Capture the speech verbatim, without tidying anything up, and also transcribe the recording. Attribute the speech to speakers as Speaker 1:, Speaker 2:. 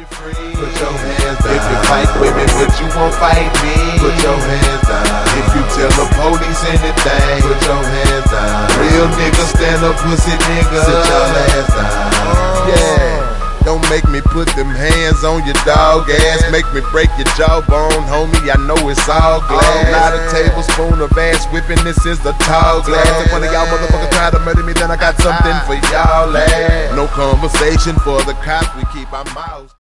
Speaker 1: free. Put your hands down. If you fight women, but you won't fight me, put your hands down. If you tell the police anything, put your hands down. Real niggas stand up, pussy nigga, sit your ass down. Yeah. Don't make me put them hands on your dog ass. Make me break your jawbone, homie, I know it's all glass. Not a tablespoon of ass whipping, this is a tall glass. If one of y'all motherfuckers try to murder me, then I got something for y'all ass. No conversation for the cops, we keep our mouths.